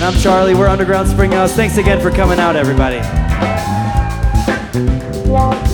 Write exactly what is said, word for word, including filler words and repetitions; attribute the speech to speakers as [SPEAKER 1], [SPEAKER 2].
[SPEAKER 1] I'm Charlie. We're Underground Springhouse. Thanks again for coming out, everybody.